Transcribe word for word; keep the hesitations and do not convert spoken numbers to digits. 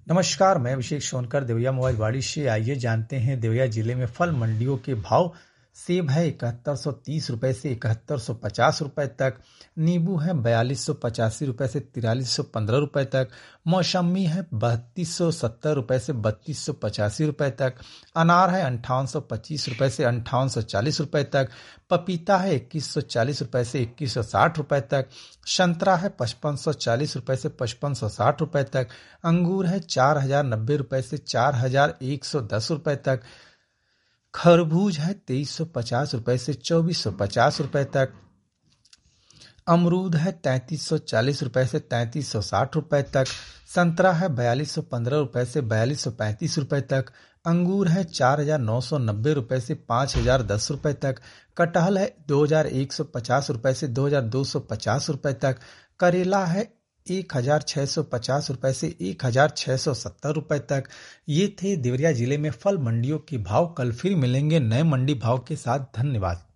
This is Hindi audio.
नमस्कार, मैं अभिषेक सोनकर देवरिया मोबाइल वाड़ी से। आइए जानते हैं देवरिया जिले में फल मंडियों के भाव। सेब है इकहत्तर सौ तीस रुपए से इकहत्तर सौ पचास रुपए तक। नींबू है बयालीस सौ पचासी रुपए से तिरालीस सौ पंद्रह रुपए तक। मौसम्मी है बत्तीस सौ सत्तर रुपए से बत्तीस सौ पचासी रुपए तक। अनार है अंठावन सौ पच्चीस रुपए से अंठावन सौ चालीस रुपए तक। पपीता है इक्कीस सौ चालीस रुपए से इक्कीस सौ साठ रुपए तक। संतरा है पचपन सौ चालीस रुपए से पचपन सौ साठ रुपए तक। अंगूर है चार हजार नब्बे रुपए से चार हजार एक सौ दस रुपए तक। खरबूज है तेईस सौ पचास रुपए से चौबीस सौ पचास रुपए तक। अमरूद है तैंतीस सौ चालीस रुपए से तैंतीस सौ साठ रुपए तक। संतरा है बयालीस सौ पंद्रह रुपए से बयालीस सौ पैंतीस रुपए तक। अंगूर है चार हजार नौ सौ नब्बे रुपए से पाँच हजार दस रुपए तक। कटहल है दो हजार एक सौ पचास रुपए से दो हजार दो सौ पचास रुपए तक। करेला है एक हजार छह सौ पचास रुपए से एक हजार छह सौ सत्तर रुपए तक। ये थे देवरिया जिले में फल मंडियों के भाव। कल फिर मिलेंगे नए मंडी भाव के साथ। धन्यवाद।